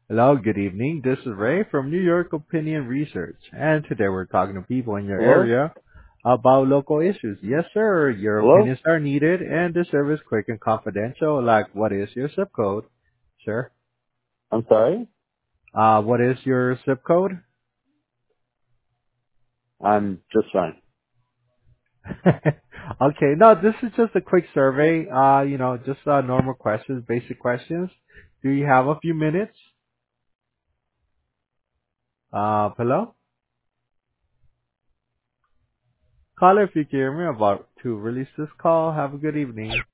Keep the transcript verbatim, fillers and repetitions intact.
Hello, good evening. This is Ray from New York Opinion Research, and today we're talking to people in your Hello? area about local issues. Yes, sir. Your Hello? opinions are needed, and the service quick and confidential. Like, what is your zip code, sir? I'm sorry? Uh, what is your zip code? I'm just fine. Okay, no, this is just a quick survey. Uh, you know, just uh, normal questions, basic questions. Do you have a few minutes? Uh, hello? Caller, if you can hear me, about to release this call. Have a good evening.